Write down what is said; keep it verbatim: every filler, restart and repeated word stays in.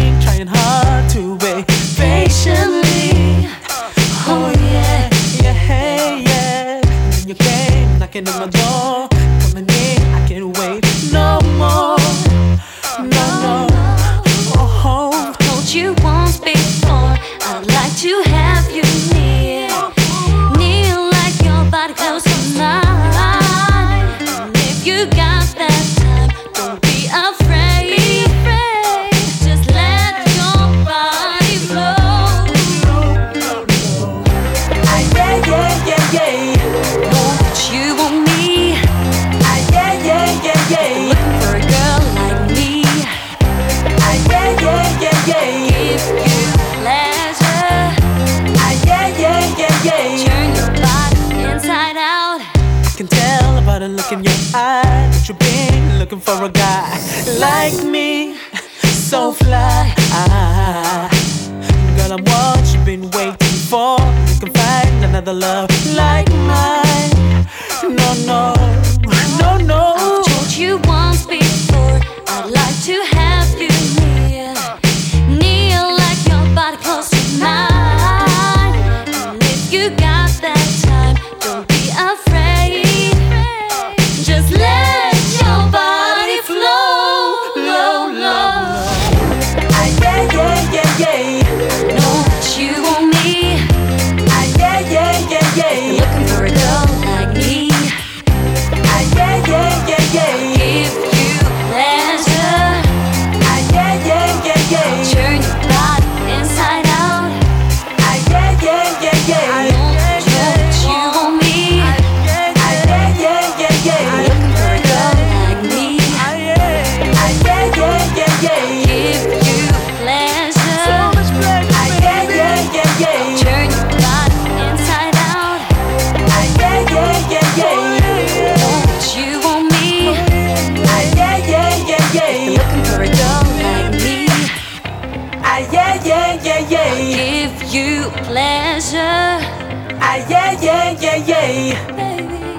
waiting, trying hard to wait patiently. Oh yeah, yeah, hey, yeah. And then you came knocking on my door, coming in, I can't wait no more. No, no. Oh, told you once before, I'd like to have you near, near like your body close to mine. And if you got that time, don't be afraid. Just let your body flow. ah, yeah, yeah, yeah, yeah. Know that you want me. Ah, yeah, yeah, yeah, yeah. Looking for a girl like me. Ah, yeah, yeah, yeah, yeah. Give you pleasure. Ah, yeah, yeah, yeah, yeah. Turn your body inside out. I can tell by the look in your eye that you've been looking for a guy like me, so fly. Ah, girl, I'm what you've been waiting for. You can find another love like mine. No, no, no, no. I've told you once before, I'd like to have you near, near like your body close to mine. And if you got that time, don't be afraid. Just let your body flow, low, low. Ah, yeah, yeah, yeah, yeah. Know that you want me. Ah, yeah, yeah, yeah, yeah. Looking for a girl like me. Ah, yeah, yeah, yeah, yeah. Give you pleasure. Ah, yeah, yeah, yeah, yeah. Turn your body inside out. Ah, yeah, yeah, yeah, yeah. Don't you want me? Ah, yeah, yeah, yeah, yeah. Looking for a girl like me. Ah, yeah, yeah, yeah, yeah. Give you pleasure. Ah, yeah, yeah, yeah, yeah. Turn your body inside out. Ah, yeah, yeah, yeah, yeah. Don't you want me? Ah, yeah, yeah, yeah, yeah. Looking for a girl like me. Ah, yeah, yeah, yeah, yeah. Give you pleasure, Ah, yeah, yeah, yeah, yeah. baby.